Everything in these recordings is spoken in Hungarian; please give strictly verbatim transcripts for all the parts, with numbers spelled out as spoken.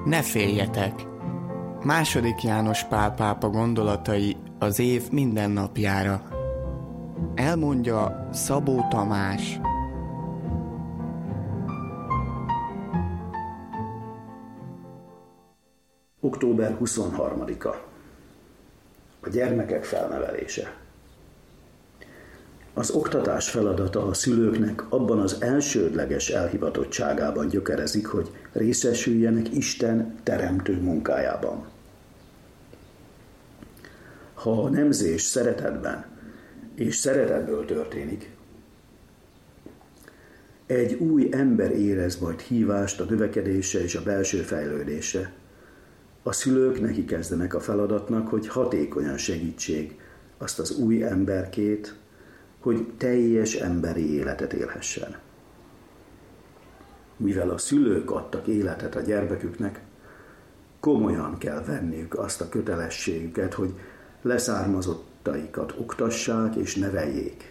Ne féljetek! Második János Pál pápa gondolatai az év minden napjára. Elmondja Szabó Tamás. október huszonharmadika. A gyermekek felnevelése. Az oktatás feladata a szülőknek abban az elsődleges elhivatottságában gyökerezik, hogy részesüljenek Isten teremtő munkájában. Ha a nemzés szeretetben és szeretetből történik, egy új ember érez majd hívást a növekedésre és a belső fejlődésre. A szülők neki kezdenek a feladatnak, hogy hatékonyan segítsék azt az új emberkét, hogy teljes emberi életet élhessen. Mivel a szülők adtak életet a gyermeküknek, komolyan kell venniük azt a kötelességüket, hogy leszármazottaikat oktassák és neveljék.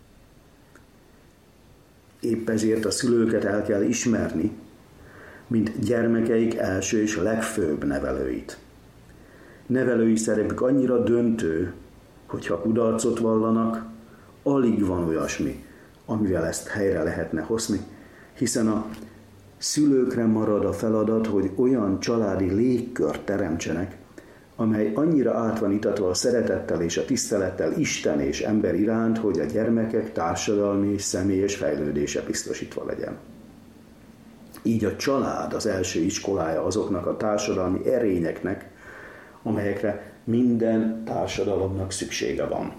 Épp ezért a szülőket el kell ismerni, mint gyermekeik első és legfőbb nevelőit. Nevelői szerepük annyira döntő, hogyha kudarcot vallanak, alig van olyasmi, amivel ezt helyre lehetne hozni, hiszen a szülőkre marad a feladat, hogy olyan családi légkört teremtsenek, amely annyira át van itatva a szeretettel és a tisztelettel Isten és ember iránt, hogy a gyermekek társadalmi és személyes fejlődése biztosítva legyen. Így a család az első iskolája azoknak a társadalmi erényeknek, amelyekre minden társadalomnak szüksége van.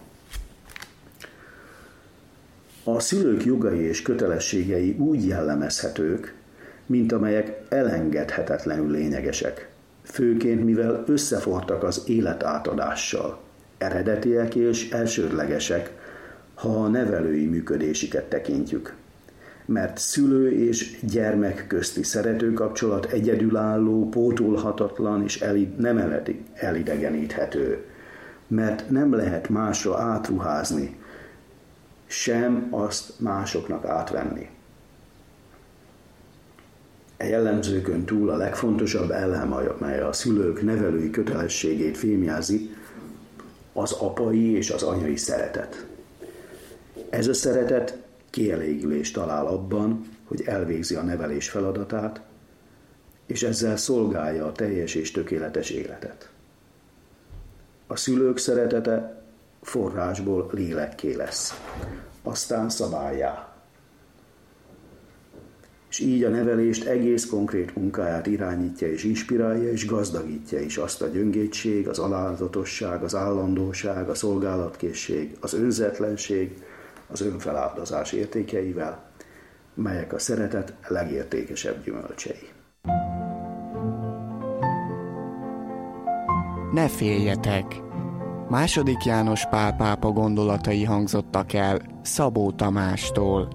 A szülők jogai és kötelességei úgy jellemezhetők, mint amelyek elengedhetetlenül lényegesek, főként mivel összefortak az életátadással, eredetiek és elsődlegesek, ha a nevelői működésüket tekintjük. Mert szülő és gyermek közti szeretőkapcsolat egyedülálló, pótolhatatlan és elid, nem elidegeníthető, mert nem lehet másra átruházni, sem azt másoknak átvenni. E jellemzőkön túl a legfontosabb elem, amely a szülők nevelői kötelességét fémjelzi, az apai és az anyai szeretet. Ez a szeretet kielégülést talál abban, hogy elvégzi a nevelés feladatát, és ezzel szolgálja a teljes és tökéletes életet. A szülők szeretete forrásból lélekké lesz, aztán szabállyá. És így a nevelést egész konkrét munkáját irányítja és inspirálja és gazdagítja is azt a gyöngétség, az alázatosság, az állandóság, a szolgálatkészség, az önzetlenség, az önfeláldozás értékeivel, melyek a szeretet legértékesebb gyümölcsei. Ne féljetek! Második János Pál pápa gondolatai hangzottak el Szabó Tamástól.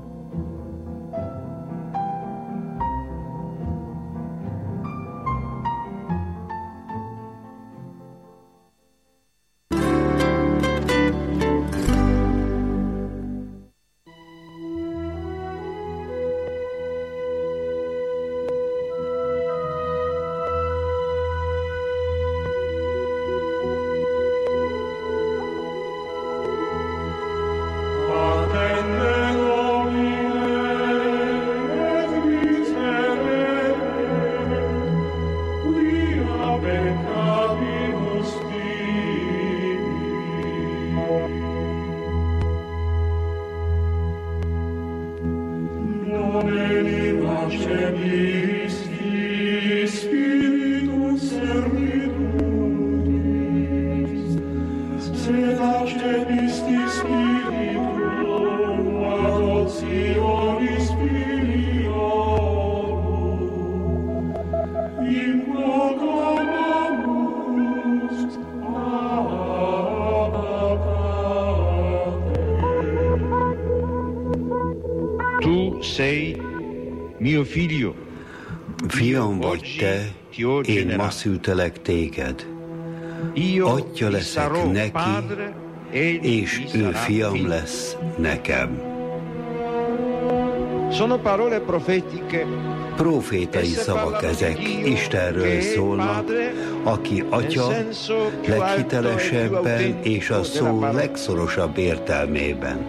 Tu sei mio figlio. Fiam vagy te, én ma szültelek téged. Atya leszek neki, és ő fiam lesz nekem. Sono parole profetiche Profétai szavak ezek, Istenről szólnak, aki Atya leghitelesebben és a szó legszorosabb értelmében.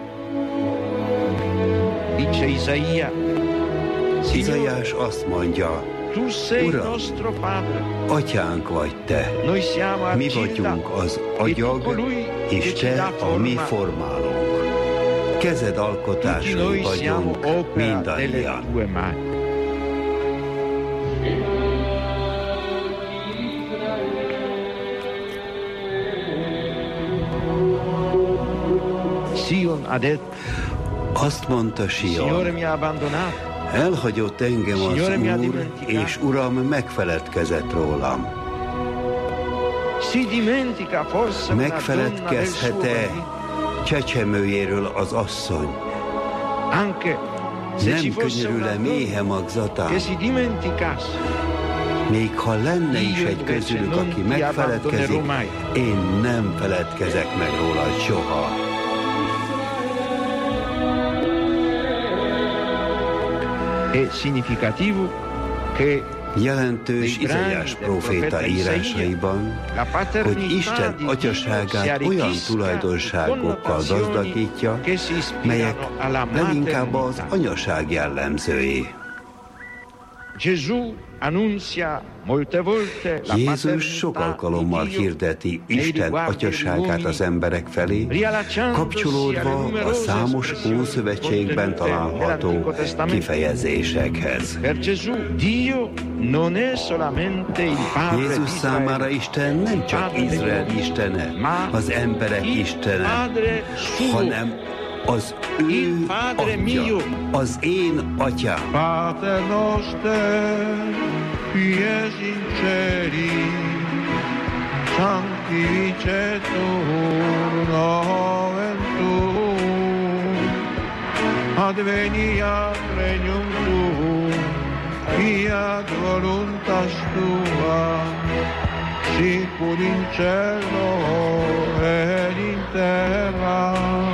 Izaiás azt mondja, Uram, Atyánk vagy Te, mi vagyunk az agyag, és Te a mi formálónk. Kezed alkotásai vagyunk mindannyian. Azt mondta Sion, elhagyott engem az Úr, és Uram megfeledkezett rólam. Megfeledkezhet-e csecsemőjéről az asszony? Nem könyörül-e méhe magzatán? Még ha lenne is egy közülük, aki megfeledkezik, én nem feledkezek meg róla soha. Jelentős Izaiás próféta írásaiban, hogy Isten atyaságát olyan tulajdonságokkal gazdagítja, melyek leginkább az anyaság jellemzői. Jézus sok alkalommal hirdeti Isten atyaságát az emberek felé, kapcsolódva a számos Ószövetségben található kifejezésekhez. Jézus számára Isten nem csak Izrael istene, az emberek istene, hanem az ő Atya, az én Atyám. Pater noster, qui es in celi, sanctificetur nomen tuum, adveniat regnum tuum, fiat voluntas tua, sicut in cielo et in terra.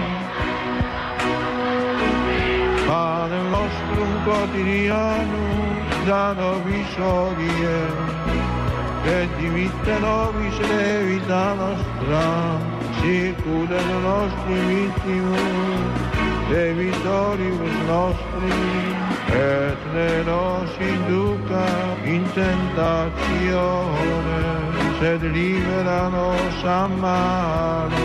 Panem nostrum quotidianum da nobis hodie, et dimitte nobis debita nostra, sicut et nostrum vittimus debitoribus nostris, et ne nos induca in tentatione, sed libera nos a malo.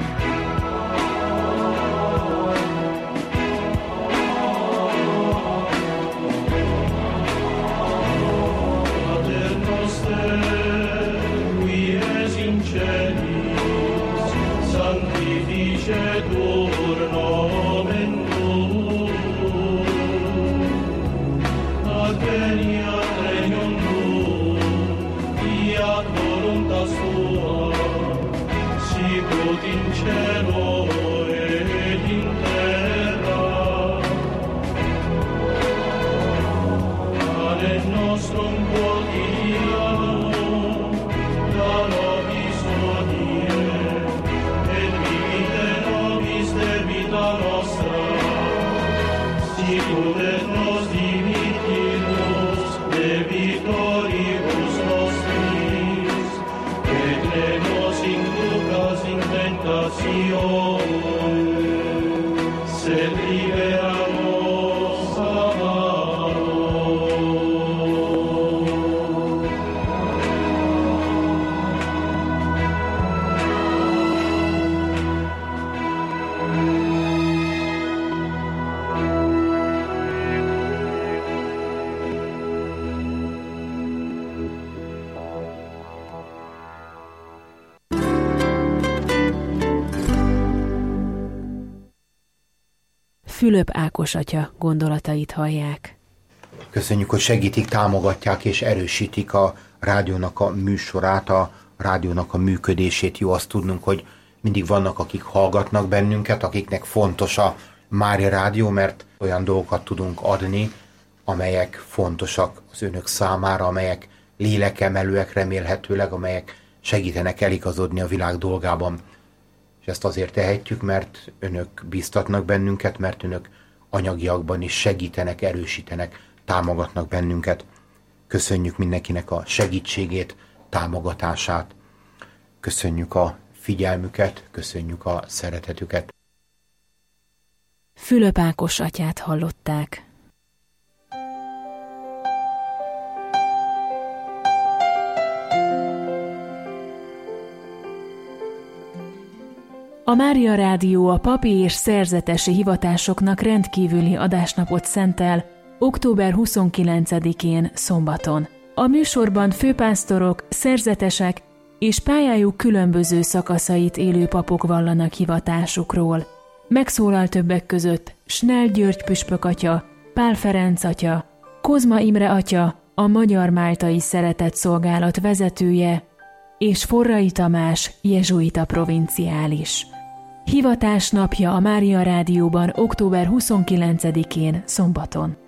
Sanctificetur nomen tuum, adveniat regnum tuum, fiat voluntas tua, sicut in cielo et in terra. Panem nostrum quotidianum da nobis hodie, debita nostra, sicut et nos dimittimus debitoribus nostris, et ne nos inducas in tentatione, sed libera nos a malo. Fülöp Ákos atya gondolatait hallják. Köszönjük, hogy segítik, támogatják és erősítik a rádiónak a műsorát, a rádiónak a működését. Jó azt tudnunk, hogy mindig vannak, akik hallgatnak bennünket, akiknek fontos a Mária Rádió, mert olyan dolgokat tudunk adni, amelyek fontosak az önök számára, amelyek lélekemelőek remélhetőleg, amelyek segítenek eligazodni a világ dolgában. És ezt azért tehetjük, mert önök bíztatnak bennünket, mert önök anyagiakban is segítenek, erősítenek, támogatnak bennünket. Köszönjük mindenkinek a segítségét, támogatását. Köszönjük a figyelmüket, köszönjük a szeretetüket. Fülöp Ákos atyát hallották. A Mária Rádió a papi és szerzetesi hivatásoknak rendkívüli adásnapot szentel október huszonkilencedikén szombaton. A műsorban főpásztorok, szerzetesek és pályájuk különböző szakaszait élő papok vallanak hivatásukról. Megszólal többek között Snell György püspök atya, Pál Ferenc atya, Kozma Imre atya, a Magyar Máltai Szeretett Szolgálat vezetője, és Forrai Tamás, jezsuita provinciális. Hivatás napja a Mária Rádióban október huszonkilencedikén szombaton.